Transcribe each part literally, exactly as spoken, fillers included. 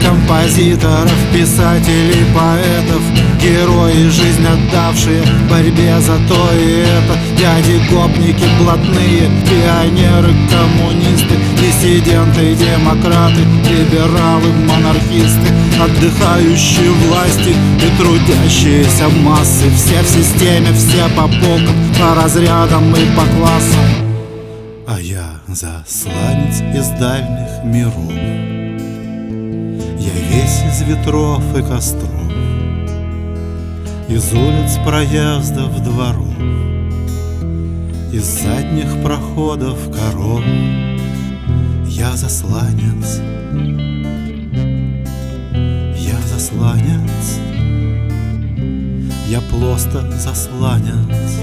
композиторов, писателей, поэтов, герои, жизнь отдавшие борьбе за то и это. Дяди-гопники блатные, пионеры, коммунисты, диссиденты, демократы, либералы, монархисты, отдыхающие власти и трудящиеся массы. Все в системе, все по полкам, по разрядам и по классам. А я засланец из дальних миров, я весь из ветров и костров, из улиц проездов дворов, из задних проходов коров. Я засланец, я засланец, я просто засланец.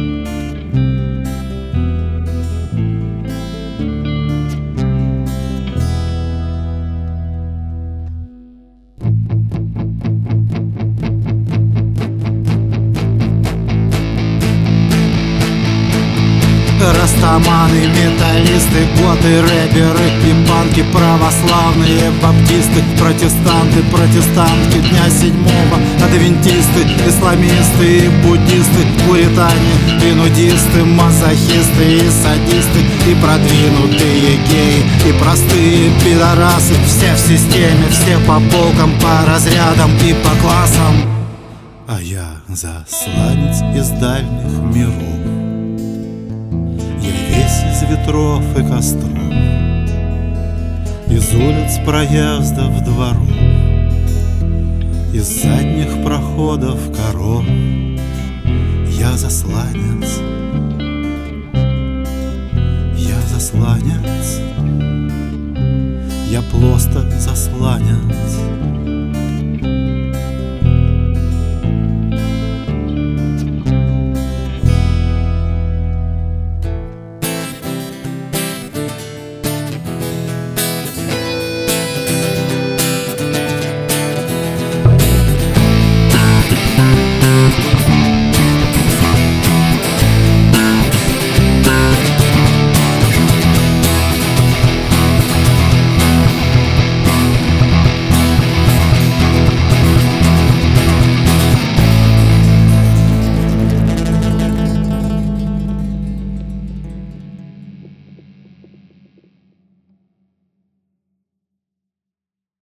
Растаманы, металлисты, готы, рэперы и панки, православные, баптисты, протестанты, протестантки дня седьмого, адвентисты, исламисты и буддисты, пуритане и нудисты, мазохисты и садисты, и продвинутые геи, и простые пидорасы. Все в системе, все по полкам, по разрядам и по классам. А я засланец из дальних миров, из ветров и костров, из улиц проездов дворов, из задних проходов коров. Я засланец, я засланец, я просто засланец.